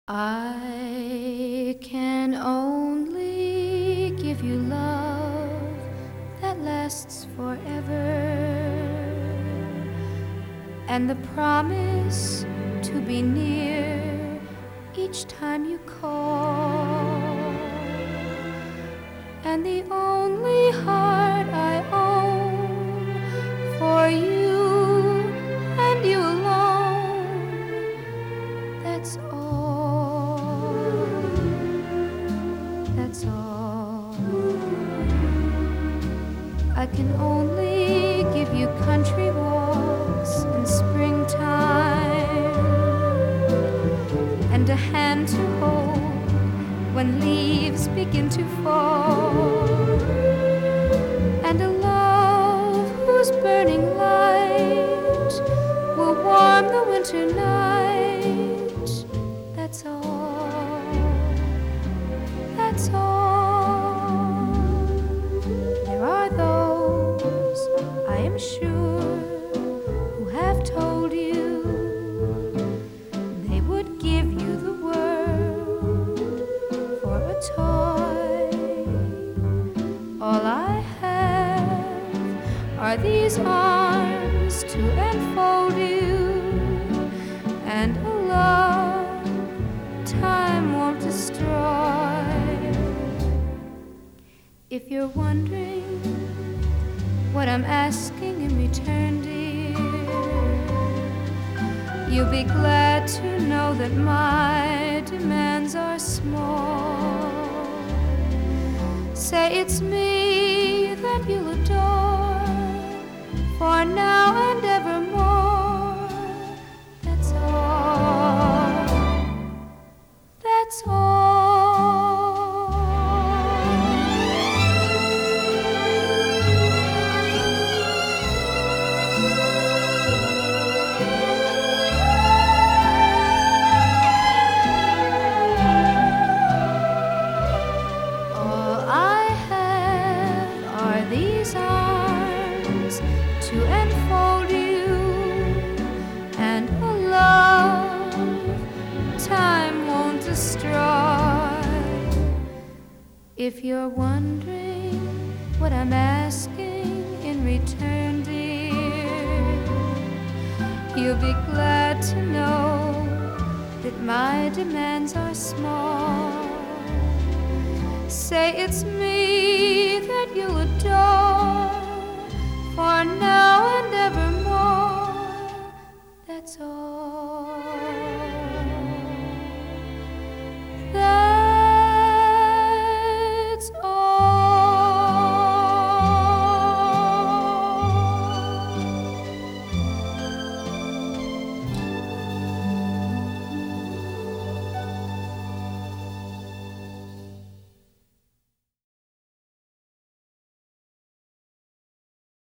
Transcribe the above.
I can only give you love that lasts forever, and the promise to be near each time you call, and the only heart I own for you and you alone. That's all. That's all. I can only give you country walks in springtime, and a hand to hold when leaves begin to fall, and a love whose burning light will warm the winter night. That's all. That's all. There are those, I am sure, who have told you they would give you the world for a toy. All I have are these arms to enfold you, and a love time won't destroy. If you're wondering what I'm asking in return, dear, you'll be glad to know that my demands are small. Say it's me that you'll adore for now and evermore. That's all. That's all. These arms to enfold you, and a love time won't destroy. If you're wondering what I'm asking in return, dear, you'll be glad to know that my demands are small. Say it's me that you'll adore for now and evermore. That's all.